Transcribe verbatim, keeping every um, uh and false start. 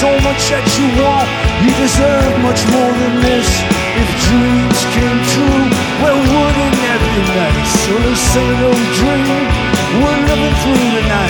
so much that you want. You deserve much more than this. If dreams came true, well, wouldn't that be nice? So let's say no dream, we're living through the night.